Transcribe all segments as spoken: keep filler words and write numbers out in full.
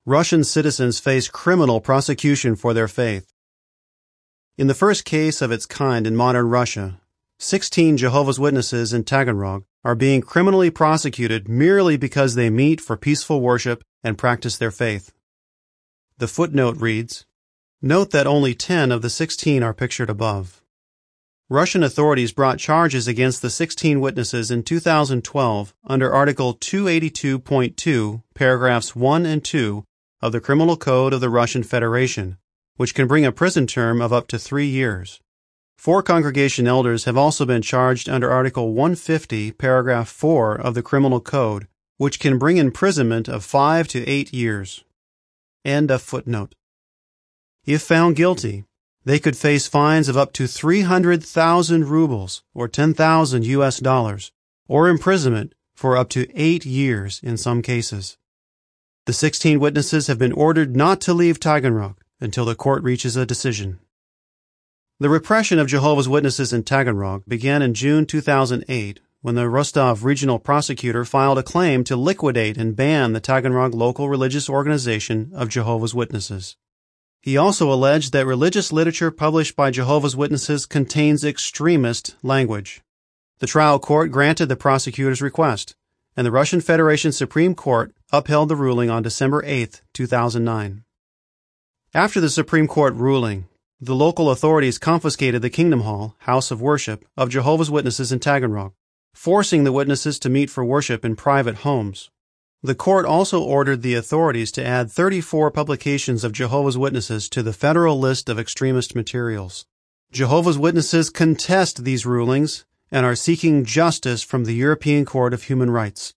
Russian citizens face criminal prosecution for their faith. In the first case of its kind in modern Russia, sixteen Jehovah's Witnesses in Taganrog are being criminally prosecuted merely because they meet for peaceful worship and practice their faith. The footnote reads, "Note that only ten of the sixteen are pictured above." Russian authorities brought charges against the sixteen witnesses in two thousand twelve under Article two eighty-two point two, paragraphs one and two of the Criminal Code of the Russian Federation, which can bring a prison term of up to three years. Four congregation elders have also been charged under Article one fifty, paragraph four of the Criminal Code, which can bring imprisonment of five to eight years. End of footnote. If found guilty, they could face fines of up to three hundred thousand rubles, or ten thousand U S dollars, or imprisonment for up to eight years in some cases. The sixteen witnesses have been ordered not to leave Taganrog until the court reaches a decision. The repression of Jehovah's Witnesses in Taganrog began in June two thousand eight when the Rostov regional prosecutor filed a claim to liquidate and ban the Taganrog local religious organization of Jehovah's Witnesses. He also alleged that religious literature published by Jehovah's Witnesses contains extremist language. The trial court granted the prosecutor's request, and the Russian Federation Supreme Court upheld the ruling on December eighth, two thousand nine. After the Supreme Court ruling, the local authorities confiscated the Kingdom Hall, house of worship, of Jehovah's Witnesses in Taganrog, forcing the witnesses to meet for worship in private homes. The court also ordered the authorities to add thirty-four publications of Jehovah's Witnesses to the federal list of extremist materials. Jehovah's Witnesses contest these rulings and are seeking justice from the European Court of Human Rights.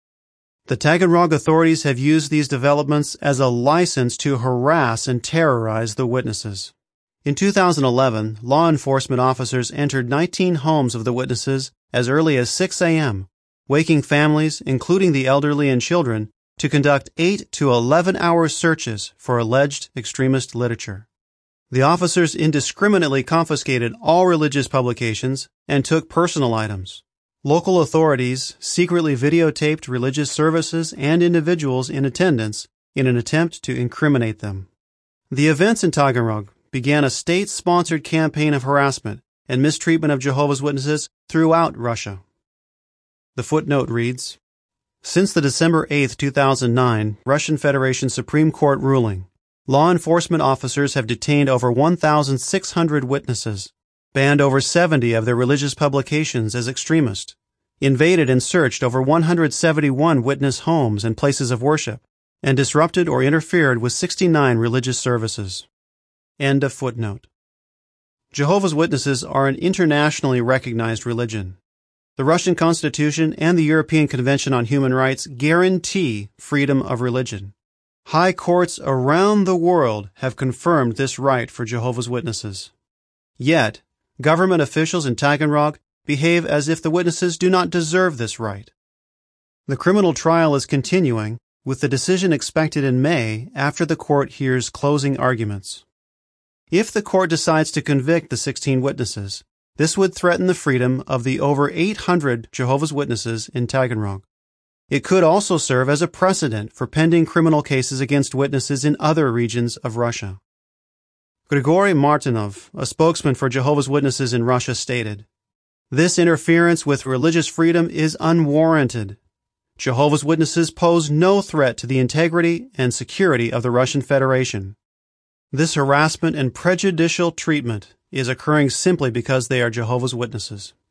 The Taganrog authorities have used these developments as a license to harass and terrorize the witnesses. In two thousand eleven, law enforcement officers entered nineteen homes of the witnesses as early as six a.m., waking families, including the elderly and children, to conduct eight to eleven hour searches for alleged extremist literature. The officers indiscriminately confiscated all religious publications and took personal items. Local authorities secretly videotaped religious services and individuals in attendance in an attempt to incriminate them. The events in Taganrog began a state-sponsored campaign of harassment and mistreatment of Jehovah's Witnesses throughout Russia. The footnote reads, "Since the December eighth, two thousand nine Russian Federation Supreme Court ruling, law enforcement officers have detained over one thousand six hundred witnesses, banned over seventy of their religious publications as extremist, invaded and searched over one hundred seventy-one witness homes and places of worship, and disrupted or interfered with sixty-nine religious services." End of footnote. Jehovah's Witnesses are an internationally recognized religion. The Russian Constitution and the European Convention on Human Rights guarantee freedom of religion. High courts around the world have confirmed this right for Jehovah's Witnesses. Yet, government officials in Taganrog behave as if the witnesses do not deserve this right. The criminal trial is continuing, with the decision expected in May after the court hears closing arguments. If the court decides to convict the sixteen witnesses, this would threaten the freedom of the over eight hundred Jehovah's Witnesses in Taganrog. It could also serve as a precedent for pending criminal cases against witnesses in other regions of Russia. Grigory Martynov, a spokesman for Jehovah's Witnesses in Russia, stated, "This interference with religious freedom is unwarranted. Jehovah's Witnesses pose no threat to the integrity and security of the Russian Federation. This harassment and prejudicial treatment is occurring simply because they are Jehovah's Witnesses."